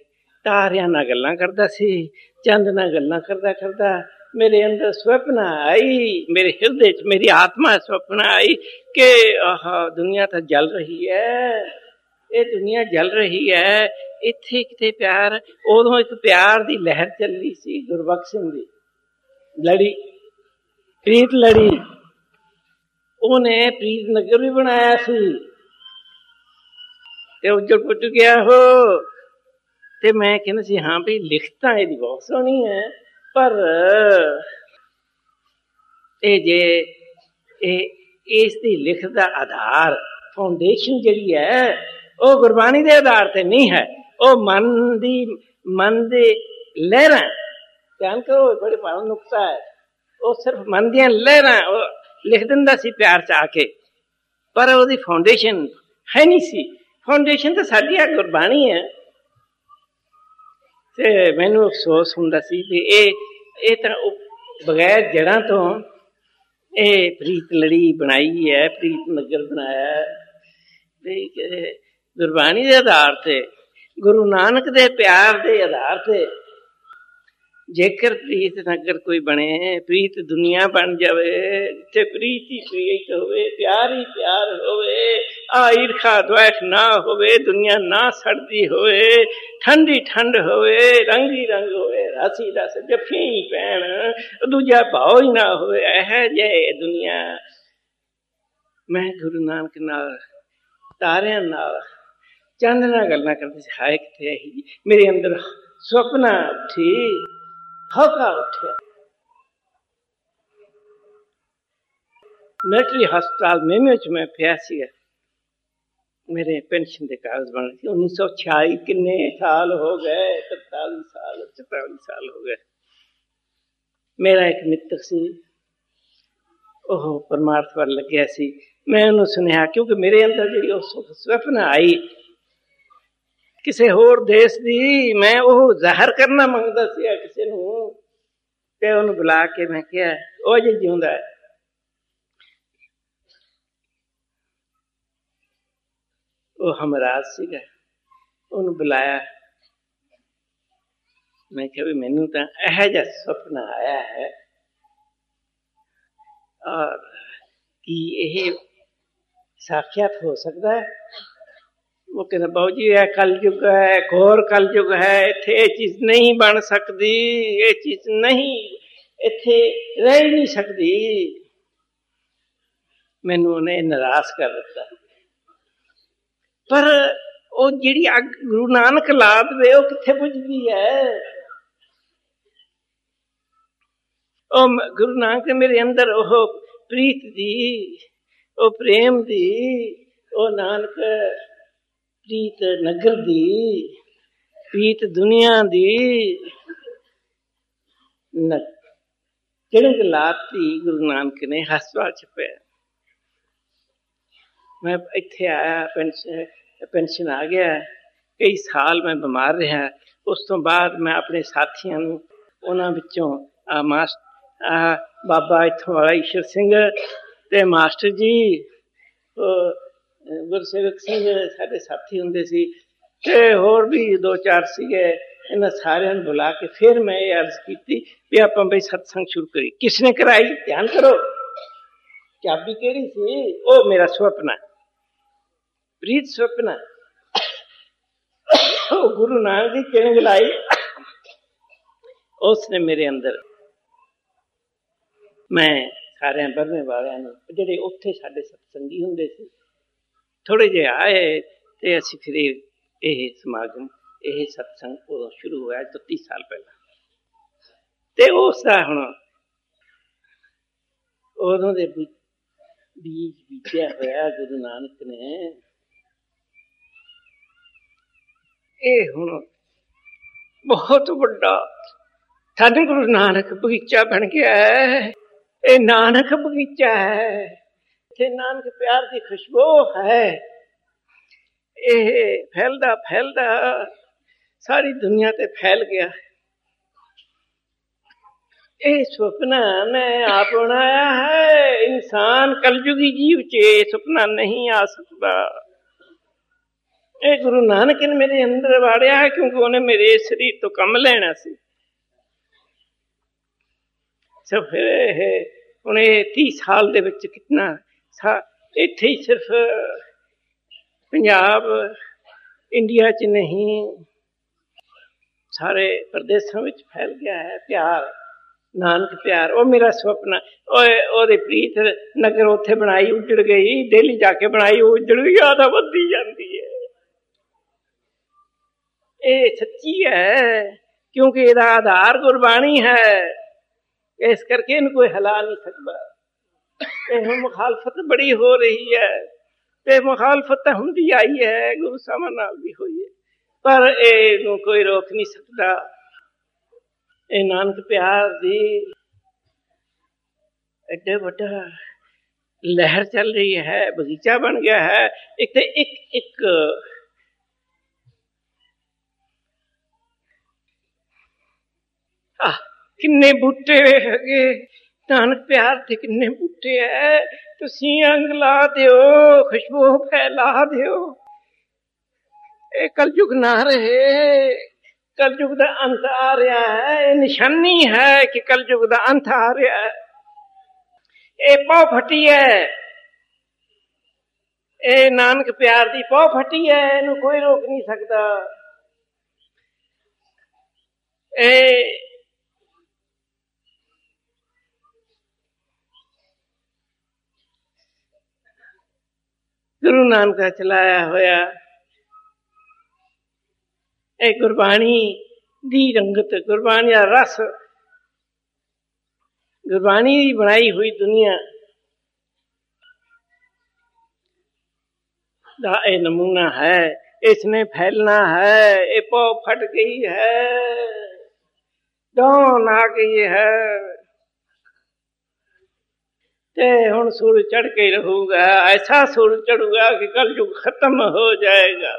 ਤਾਰਿਆਂ ਨਾਲ ਗੱਲਾਂ ਕਰਦਾ ਸੀ, ਚੰਦ ਨਾਲ ਗੱਲਾਂ ਕਰਦਾ ਕਰਦਾ ਮੇਰੇ ਅੰਦਰ ਸੁਪਨਾ ਆਈ, ਮੇਰੇ ਹਿਰਦੇ 'ਚ ਮੇਰੀ ਆਤਮਾ ਸੁਪਨਾ ਆਈ ਕਿ ਆਹ ਦੁਨੀਆ ਤਾਂ ਜਲ ਰਹੀ ਹੈ, ਇਹ ਦੁਨੀਆ ਜਲ ਰਹੀ ਹੈ, ਇੱਥੇ ਕਿਤੇ ਪਿਆਰ। ਉਦੋਂ ਇੱਕ ਪਿਆਰ ਦੀ ਲਹਿਰ ਚੱਲੀ ਸੀ, ਗੁਰਬਖਸ਼ ਸਿੰਘ ਦੀ ਲੜੀ, ਪ੍ਰੀਤ ਲੜੀ। ਉਹਨੇ ਪ੍ਰੀਤ ਨਗਰ ਵੀ ਬਣਾਇਆ ਸੀ ਤੇ ਉੱਜੜ ਪੁੱਟ ਗਿਆ ਹੋ। ਤੇ ਮੈਂ ਕਹਿੰਦਾ ਸੀ ਹਾਂ ਵੀ ਲਿਖਤ ਤਾਂ ਇਹਦੀ ਬਹੁਤ ਸੋਹਣੀ ਹੈ, ਪਰ ਇਹ ਜੇ ਇਸ ਦੀ ਲਿਖਤ ਦਾ ਆਧਾਰ, ਫਾਊਂਡੇਸ਼ਨ ਜਿਹੜੀ ਹੈ ਉਹ ਗੁਰਬਾਣੀ ਦੇ ਆਧਾਰ ਤੇ ਨਹੀਂ ਹੈ, ਉਹ ਮਨ ਦੇ ਲਹਿਰਾਂ। ਧਿਆਨ ਕਰੋ, ਬੜੇ ਭਾਵ ਨੁਕਤਾ ਹੈ। ਉਹ ਸਿਰਫ ਮਨ ਦੀਆਂ ਲਹਿਰਾਂ ਉਹ ਲਿਖ ਦਿੰਦਾ ਸੀ ਪਿਆਰ ਚ ਆ ਕੇ, ਪਰ ਉਹਦੀ ਫਾਊਂਡੇਸ਼ਨ ਹੈ ਨਹੀਂ ਸੀ। ਫਾਊਂਡੇਸ਼ਨ ਤਾਂ ਸਾਡੀ ਆ ਗੁਰਬਾਣੀ ਹੈ। ਤੇ ਮੈਨੂੰ ਅਫਸੋਸ ਹੁੰਦਾ ਸੀ ਵੀ ਇਹ ਤਾਂ ਬਗੈਰ ਜੜ੍ਹਾਂ ਤੋਂ ਇਹ ਪ੍ਰੀਤ ਲੜੀ ਬਣਾਈ ਹੈ, ਪ੍ਰੀਤ ਨਗਰ ਬਣਾਇਆ ਤੇ ਗੁਰਬਾਣੀ ਦੇ ਆਧਾਰ ਤੇ, ਗੁਰੂ ਨਾਨਕ ਦੇ ਪਿਆਰ ਦੇ ਆਧਾਰ ਤੇ। ਜੇਕਰ ਪ੍ਰੀਤ ਨਗਰ ਕੋਈ ਬਣੇ, ਪ੍ਰੀਤ ਦੁਨੀਆ ਬਣ ਜਾਵੇ, ਜਿੱਥੇ ਪ੍ਰੀਤ ਹੀ ਪ੍ਰੀਤ ਹੋਵੇ, ਪਿਆਰ ਹੀ ਪਿਆਰ ਹੋਵੇ, ਆ ਈਰਖਾ ਦੁਆਖ ਨਾ ਹੋਵੇ, ਦੁਨੀਆ ਨਾ ਸੜਦੀ ਹੋਵੇ, ਠੰਡੀ ਠੰਡ ਹੋਵੇ, ਰੰਗ ਹੀ ਰੰਗ ਹੋਵੇ, ਰਾਸੀ ਰਸ ਜੱਫੀਆਂ ਹੀ ਪੈਣ, ਦੂਜਾ ਭਾਵ ਹੀ ਨਾ ਹੋਵੇ, ਇਹ ਜੇ ਦੁਨੀਆ। ਮੈਂ ਗੁਰੂ ਨਾਨਕ ਨਾਲ, ਤਾਰਿਆਂ ਨਾਲ, ਚੰਦ ਨਾਲ ਗੱਲਾਂ ਕਰਦੀ ਸੀ। ਹਾਏ ਕਿੱਥੇ ਇਹੀ ਮੇਰੇ ਅੰਦਰ ਸੁਪਨਾ ਉੱਠੀ, ਹੌਕਾ ਉੱਠਿਆ। ਮਿਲਟਰੀ ਹਸਪਤਾਲ ਮੇਮੇ ਚ ਮੈਂ ਪਿਆ ਸੀਗਾ, ਮੇਰੇ ਪੈਨਸ਼ਨ ਦੇ ਕਾਗਜ਼ ਬਣ ਗਏ। 1946 ਕਿੰਨੇ ਸਾਲ ਹੋ ਗਏ, 43 ਸਾਲ 44 ਸਾਲ ਹੋ ਗਏ। ਮੇਰਾ ਇੱਕ ਮਿੱਤਰ ਸੀ, ਉਹ ਪਰਮਾਰਥ ਵੱਲ ਲੱਗਿਆ ਸੀ। ਮੈਂ ਉਹਨੂੰ ਸੁਨੇਹਾ, ਕਿਉਂਕਿ ਮੇਰੇ ਅੰਦਰ ਜਿਹੜੀ ਉਹ ਸੁਪਨਾ ਆਈ ਕਿਸੇ ਹੋਰ ਦੇਸ਼ ਦੀ, ਮੈਂ ਉਹ ਜ਼ਾਹਰ ਕਰਨਾ ਮੰਗਦਾ ਸੀ ਕਿਸੇ ਨੂੰ। ਤੇ ਉਹਨੂੰ ਬੁਲਾ ਕੇ ਮੈਂ ਕਿਹਾ, ਉਹ ਜੇ ਜਿਉਂਦਾ ਹੈ। ਉਹ ਹਮਰਾਜ ਸੀਗਾ, ਉਹਨੂੰ ਬੁਲਾਇਆ। ਮੈਂ ਕਿਹਾ ਵੀ ਮੈਨੂੰ ਤਾਂ ਇਹੋ ਜਿਹਾ ਸੁਪਨਾ ਆਇਆ ਹੈ, ਔਰ ਕੀ ਇਹ ਸਾਖਿਆਤ ਹੋ ਸਕਦਾ ਹੈ? ਉਹ ਕਹਿੰਦਾ ਬਾਊ ਜੀ ਇਹ ਕਲਯੁਗ ਹੈ, ਘੋਰ ਕਲਯੁਗ ਹੈ, ਇੱਥੇ ਇਹ ਚੀਜ਼ ਨਹੀਂ ਬਣ ਸਕਦੀ, ਇਹ ਚੀਜ਼ ਨਹੀਂ, ਇੱਥੇ ਰਹਿ ਨਹੀਂ ਸਕਦੀ। ਮੈਨੂੰ ਉਹਨੇ ਨਿਰਾਸ਼ ਕਰ ਦਿੱਤਾ। ਪਰ ਉਹ ਜਿਹੜੀ ਅੱਗ ਗੁਰੂ ਨਾਨਕ ਲਾ ਦੇਵੇ, ਉਹ ਕਿੱਥੇ ਪੁੱਜਦੀ ਹੈ? ਉਹ ਗੁਰੂ ਨਾਨਕ ਮੇਰੇ ਅੰਦਰ ਉਹ ਪ੍ਰੀਤ ਦੀ, ਉਹ ਪ੍ਰੇਮ ਦੀ, ਉਹ ਨਾਨਕ ਪ੍ਰੀਤ ਨਗਰ ਦੀ, ਪ੍ਰੀਤ ਦੁਨੀਆ ਦੀ ਕਿਹੜੇ ਲਾਤੀ ਗੁਰੂ ਨਾਨਕ ਨੇ ਹਸਪਤਾਲ ਚ ਪਿਆ। ਮੈਂ ਇੱਥੇ ਆਇਆ, ਪੈਨਸ਼ਨ ਆ ਗਿਆ। ਕਈ ਸਾਲ ਮੈਂ ਬਿਮਾਰ ਰਿਹਾ। ਉਸ ਤੋਂ ਬਾਅਦ ਮੈਂ ਆਪਣੇ ਸਾਥੀਆਂ ਨੂੰ, ਉਹਨਾਂ ਵਿੱਚੋਂ ਬਾਬਾ ਇੱਥੋਂ ਵਾਲਾ ਈਸ਼ਰ ਸਿੰਘ ਤੇ ਮਾਸਟਰ ਜੀ, ਗੁਰਸੇਵਕ ਸਿੰਘ ਸਾਡੇ ਸਾਥੀ ਹੁੰਦੇ ਸੀ, ਤੇ ਹੋਰ ਵੀ 2-4 ਸੀਗੇ। ਇਹਨਾਂ ਸਾਰਿਆਂ ਨੂੰ ਬੁਲਾ ਕੇ ਫਿਰ ਮੈਂ ਇਹ ਅਰਜ਼ ਕੀਤੀ ਵੀ ਆਪਾਂ ਬਈ ਸਤਸੰਗ ਸ਼ੁਰੂ ਕਰੀ। ਕਿਸਨੇ ਕਰਾਈ? ਧਿਆਨ ਕਰੋ, ਚਾਬੀ ਕਿਹੜੀ ਸੀ? ਉਹ ਮੇਰਾ ਸੁਪਨਾ, ਪ੍ਰੀਤ ਸੁਪਨਾ। ਉਹ ਗੁਰੂ ਨਾਨਕ ਦੀ ਕਿਰਨ ਲਾਈ, ਉਸਨੇ ਮੇਰੇ ਅੰਦਰ। ਮੈਂ ਸਾਰਿਆਂ ਬਰਨੇ ਵਾਲਿਆਂ ਨੂੰ, ਜਿਹੜੇ ਉੱਥੇ ਸਾਡੇ ਸਤਸੰਗੀ ਹੁੰਦੇ ਸੀ, ਥੋੜੇ ਜਿਹੇ ਆਏ ਤੇ ਅਸੀਂ ਫਿਰ ਇਹ ਸਮਾਗਮ, ਇਹ ਸਤਸੰਗ ਉਦੋਂ ਸ਼ੁਰੂ ਹੋਇਆ, 30 ਸਾਲ ਪਹਿਲਾਂ। ਤੇ ਉਸ ਦਾ ਹੁਣ ਉਦੋਂ ਦੇ ਬੀਜ ਬੀਜਿਆ ਹੋਇਆ ਗੁਰੂ ਨਾਨਕ ਨੇ। ਇਹ ਹੁਣ ਬਹੁਤ ਵੱਡਾ ਧੰਨ ਗੁਰੂ ਨਾਨਕ ਬਗੀਚਾ ਬਣ ਗਿਆ ਹੈ। ਇਹ ਨਾਨਕ ਬਗੀਚਾ ਹੈ, ਇੱਥੇ ਨਾਨਕ ਪਿਆਰ ਦੀ ਖੁਸ਼ਬੂ ਹੈ। ਇਹ ਫੈਲਦਾ ਫੈਲਦਾ ਸਾਰੀ ਦੁਨੀਆ ਤੇ ਫੈਲ ਗਿਆ। ਇਹ ਸੁਪਨਾ ਮੈਂ ਆਪ ਬਣਾਇਆ ਹੈ। ਇਨਸਾਨ ਕਲਯੁਗੀ ਜੀਵ ਚ ਇਹ ਸੁਪਨਾ ਨਹੀਂ ਆ ਸਕਦਾ। ਇਹ ਗੁਰੂ ਨਾਨਕ ਨੇ ਮੇਰੇ ਅੰਦਰ ਵਾੜਿਆ ਹੈ, ਕਿਉਂਕਿ ਉਹਨੇ ਮੇਰੇ ਸਰੀਰ ਤੋਂ ਕੰਮ ਲੈਣਾ ਸੀ। ਸੋ ਫਿਰ ਇਹ ਹੁਣ ਇਹ 30 ਸਾਲ ਦੇ ਵਿੱਚ ਕਿਤਨਾ ਇੱਥੇ ਹੀ ਸਿਰਫ ਪੰਜਾਬ ਇੰਡੀਆ 'ਚ ਨਹੀਂ, ਸਾਰੇ ਪ੍ਰਦੇਸ਼ਾਂ ਵਿੱਚ ਫੈਲ ਗਿਆ ਹੈ ਪਿਆਰ, ਨਾਨਕ ਪਿਆਰ। ਉਹ ਮੇਰਾ ਸੁਪਨਾ, ਉਹਦੇ ਪ੍ਰੀਤ ਨਗਰ ਉੱਥੇ ਬਣਾਈ, ਉੱਜੜ ਗਈ। ਦਿੱਲੀ ਜਾ ਕੇ ਬਣਾਈ, ਉਹ ਉੱਜੜ ਗਈ, ਆਦਾ ਵੱਧਦੀ ਜਾਂਦੀ ਹੈ। ਇਹ ਸੱਚੀ ਹੈ, ਕਿਉਂਕਿ ਇਹਦਾ ਆਧਾਰ ਗੁਰਬਾਣੀ ਹੈ। ਇਸ ਕਰਕੇ ਇਹਨੂੰ ਕੋਈ ਹਿਲਾ ਨਹੀਂ ਸਕਦਾ। ਇਹ ਮੁਖਾਲਫਤ ਬੜੀ ਹੋ ਰਹੀ ਹੈ, ਤੇ ਮੁਖਾਲਫਤ ਤਾਂ ਹੁੰਦੀ ਆਈ ਹੈ, ਗੁਰੂ ਸਾਹਿਬਾਂ ਨਾਲ ਵੀ ਹੋਈ ਹੈ, ਪਰ ਇਹਨੂੰ ਕੋਈ ਰੋਕ ਨਹੀਂ ਸਕਦਾ। ਇਹ ਨਾਨਕ ਪਿਆਰ ਦੀ ਐਡੇ ਵੱਡਾ ਲਹਿਰ ਚੱਲ ਰਹੀ ਹੈ, ਬਗੀਚਾ ਬਣ ਗਿਆ ਹੈ। ਇੱਕ ਤੇ ਇੱਕ ਕਿੰਨੇ ਬੂਟੇ ਹੈਗੇ ਨਾਨਕ ਪਿਆਰ ਦੇ, ਕਿੰਨੇ ਬੂਟੇ ਹੈ। ਤੁਸੀਂ ਅੰਗ ਲਾ ਦਿਓ, ਖੁਸ਼ਬੂ ਫੈਲਾ ਦਿਓ। ਇਹ ਕਲਯੁਗ ਨਾ ਰਹੇ, ਕਲਯੁਗ ਦਾ ਅੰਤ ਆ ਰਿਹਾ ਹੈ। ਇਹ ਨਿਸ਼ਾਨੀ ਹੈ ਕਿ ਕਲਯੁਗ ਦਾ ਅੰਤ ਆ ਰਿਹਾ ਹੈ। ਇਹ ਪੌ ਫਟੀ ਹੈ, ਇਹ ਨਾਨਕ ਪਿਆਰ ਦੀ ਪੌ ਫਟੀ ਹੈ, ਇਹਨੂੰ ਕੋਈ ਰੋਕ ਨਹੀਂ ਸਕਦਾ। ਇਹ ਗੁਰੂ ਨਾਨਕ ਦਾ ਚਲਾਇਆ ਹੋਇਆ ਇਹ ਗੁਰਬਾਣੀ ਦੀ ਰੰਗਤ, ਗੁਰਬਾਣੀ ਦਾ ਰਸ, ਗੁਰਬਾਣੀ ਦੀ ਬਣਾਈ ਹੋਈ ਦੁਨੀਆ ਦਾ ਇਹ ਨਮੂਨਾ ਹੈ। इसने फैलना है। ये पौ फट गई है, डॉन आ गई है, ते हुण सूरज चढ़ के रहूगा। ऐसा सूरज चढ़ूगा कि कल युग खत्म हो जाएगा।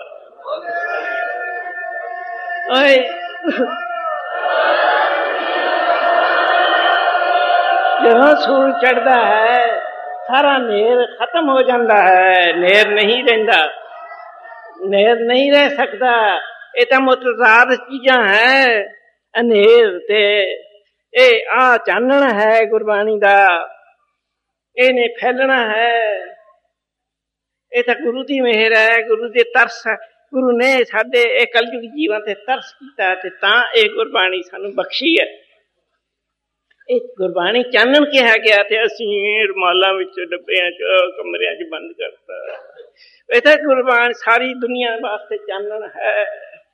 जदों सूरज चढ़ता है सारा नेर खत्म हो जाता है। नेर नहीं रहिंदा, नेर नहीं रह सकता। ये तो मुतजाद चीज़ां है, अनेर ते ए आ चानण है गुरबाणी दा, इहने फैलना है। ये तो गुरु की मेहर है, गुरु के तरस है। गुरु ने साडे ए कलयुग जीवन ते तरस कीता ते तां ए गुरबाणी सानू बख्शी है। ਇਹ ਗੁਰਬਾਣੀ ਚਾਨਣ ਕਿਹਾ ਗਿਆ ਤੇ ਅਸੀਂ ਰੁਮਾਲਾਂ ਵਿੱਚ, ਡੱਬਿਆਂ 'ਚ, ਕਮਰਿਆਂ 'ਚ ਬੰਦ ਕਰਤਾ। ਇਹ ਤਾਂ ਗੁਰਬਾਣੀ ਸਾਰੀ ਦੁਨੀਆ ਵਾਸਤੇ ਚਾਨਣ ਹੈ।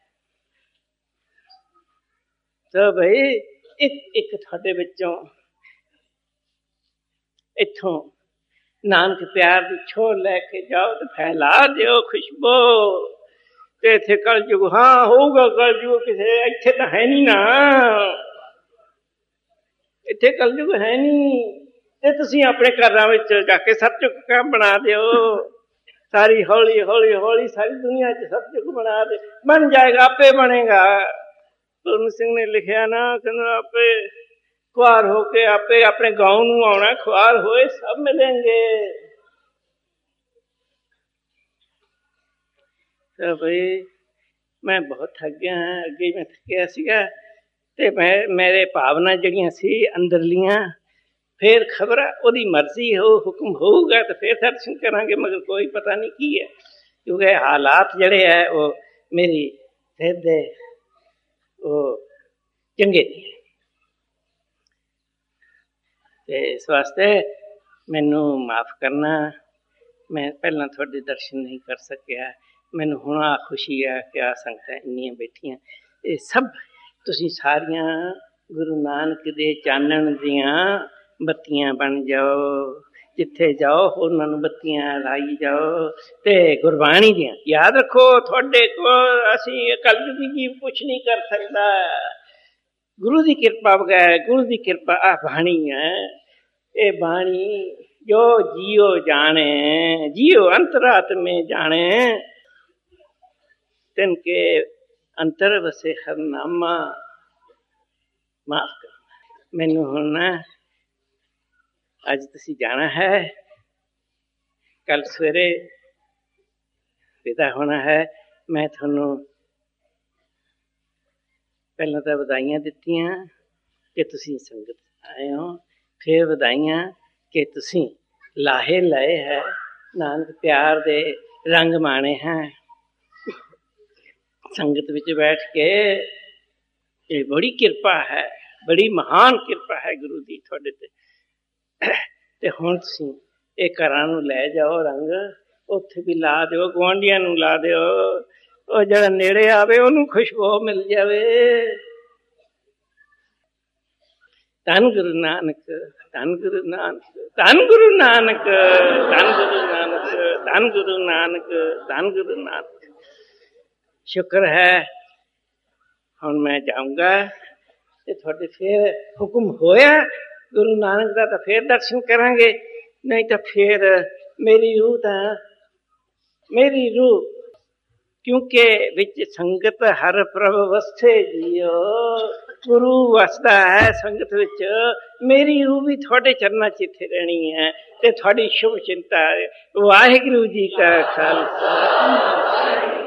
ਤਾਂ ਬਈ ਇੱਕ ਤੁਹਾਡੇ ਵਿੱਚੋਂ ਇੱਥੋਂ ਨਾਨਕ ਪਿਆਰ ਦੀ ਛੋਹ ਲੈ ਕੇ ਜਾਓ ਤੇ ਫੈਲਾ ਦਿਓ ਖੁਸ਼ਬੂ। ਤੇ ਇੱਥੇ ਕਲਯੁਗ ਹਾਂ ਹੋਊਗਾ, ਕਲਯੁਗ ਕਿਸੇ ਇੱਥੇ ਤਾਂ ਹੈ ਨਹੀਂ ਨਾ, ਇੱਥੇ ਕਲਯੁਗ ਹੈ ਨਹੀਂ। ਤੇ ਤੁਸੀਂ ਆਪਣੇ ਘਰਾਂ ਵਿੱਚ ਜਾ ਕੇ ਸਤਿਯੁਗ ਬਣਾ ਦਿਓ। ਸਾਰੀ ਹੌਲੀ ਹੌਲੀ ਹੌਲੀ ਸਾਰੀ ਦੁਨੀਆ 'ਚ ਸਤਿਯੁਗ ਬਣਾ ਦੇ, ਬਣ ਜਾਏਗਾ, ਆਪੇ ਬਣੇਗਾ। ਪੂਰਨ ਸਿੰਘ ਨੇ ਲਿਖਿਆ ਨਾ, ਕਹਿੰਦਾ ਆਪੇ ਖੁਆਰ ਹੋ ਕੇ ਆਪੇ ਆਪਣੇ ਗਾਉਂ ਨੂੰ ਆਉਣਾ, ਖੁਆਰ ਹੋਏ ਸਭ ਮਿਲेंगे। ਤਾਂ ਬਈ ਮੈਂ ਬਹੁਤ ਥੱਕ ਗਿਆ ਹਾਂ, ਅੱਗੇ ਮੈਂ ਥੱਕਿਆ ਸੀਗਾ ਤੇ ਮੇਰੇ ਭਾਵਨਾ ਜਿਹੜੀਆਂ ਸੀ ਅੰਦਰਲੀਆਂ, ਫਿਰ ਖਬਰ ਉਹਦੀ ਮਰਜ਼ੀ ਹੋ, ਹੁਕਮ ਹੋਊਗਾ ਤਾਂ ਫਿਰ ਦਰਸ਼ਨ ਕਰਾਂਗੇ, ਮਗਰ ਕੋਈ ਪਤਾ ਨਹੀਂ ਕੀ ਹੈ। ਕਿਉਂਕਿ ਹਾਲਾਤ ਜਿਹੜੇ ਹੈ ਉਹ ਮੇਰੀ ਸਿਹਤ ਦੇ ਉਹ ਚੰਗੇ ਨਹੀਂ ਹੈ। ਤੇ ਇਸ ਵਾਸਤੇ ਮੈਨੂੰ ਮਾਫ਼ ਕਰਨਾ, ਮੈਂ ਪਹਿਲਾਂ ਤੁਹਾਡੇ ਦਰਸ਼ਨ ਨਹੀਂ ਕਰ ਸਕਿਆ। ਮੈਨੂੰ ਹੁਣ ਆ ਖੁਸ਼ੀ ਹੈ ਕਿ ਆ ਸੰਗਤਾਂ ਇੰਨੀਆਂ ਬੈਠੀਆਂ, ਇਹ ਸਭ ਤੁਸੀਂ ਸਾਰੀਆਂ ਗੁਰੂ ਨਾਨਕ ਦੇ ਚਾਨਣ ਦੀਆਂ ਬੱਤੀਆਂ ਬਣ ਜਾਓ। ਜਿੱਥੇ ਜਾਓ ਉਹਨਾਂ ਨੂੰ ਬੱਤੀਆਂ ਲਾਈ ਜਾਓ। ਤੇ ਗੁਰਬਾਣੀ ਦੀਆਂ ਯਾਦ ਰੱਖੋ, ਤੁਹਾਡੇ ਕੋਲ ਅਸੀਂ ਕਲਯੁਗੀ ਜੀਵ ਕੁਛ ਨਹੀਂ ਕਰ ਸਕਦਾ। ਗੁਰੂ ਦੀ ਕਿਰਪਾ ਬਗੈਰ, ਗੁਰੂ ਦੀ ਕਿਰਪਾ ਆ ਬਾਣੀ ਹੈ। ਇਹ ਬਾਣੀ ਜੋ ਜੀਓ ਜਾਣੇ, ਜੀਓ अंतरात्मे जाने, तिनके अंतर वसे हरनामा। माफ करना मैनू हुण ना, अज तुसीं जाना है, कल सवेरे विदा होना है। मैं थानू पहला तो वधाइयां दित्तियां कि तुसीं संगत आए हो, फिर वधाइयां कि तुसीं लाहे लाए है, नानक प्यार दे रंग माणे हैं। संगत विच बैठ के ये बड़ी किरपा है, बड़ी महान किरपा है गुरु दी तुहाडे ते हुण तुसीं ਇਹ ਘਰਾਂ ਨੂੰ ਲੈ ਜਾਓ ਰੰਗ, ਉੱਥੇ ਵੀ ਲਾ ਦਿਓ, ਗੁਆਂਢੀਆਂ ਨੂੰ ਲਾ ਦਿਓ, ਉਹ ਜਿਹੜਾ ਨੇੜੇ ਆਵੇ ਉਹਨੂੰ ਖੁਸ਼ਬੂ ਮਿਲ ਜਾਵੇ। ਧੰਨ ਗੁਰੂ ਨਾਨਕ, ਧੰਨ ਗੁਰੂ ਨਾਨਕ, ਧੰਨ ਗੁਰੂ ਨਾਨਕ, ਧੰਨ ਗੁਰੂ ਨਾਨਕ, ਧੰਨ ਗੁਰੂ ਨਾਨਕ, ਧੰਨ ਗੁਰੂ ਨਾਨਕ। ਸ਼ੁਕਰ ਹੈ ਹੁਣ ਮੈਂ ਜਾਊਂਗਾ ਤੇ ਤੁਹਾਡੇ ਫਿਰ ਹੁਕਮ ਹੋਇਆ ਗੁਰੂ ਨਾਨਕ ਦਾ ਤਾਂ ਫਿਰ ਦਰਸ਼ਨ ਕਰਾਂਗੇ, नहीं तो फिर मेरी रूह क्योंकि विच संगत हर प्रभ वस्ते जियो, गुरु वसदा है संगत विच, मेरी रूह भी थोड़े चरणा च इत्थे रहनी है ते थोड़ी शुभ चिंता है। वाहिगुरू जी का खालसा।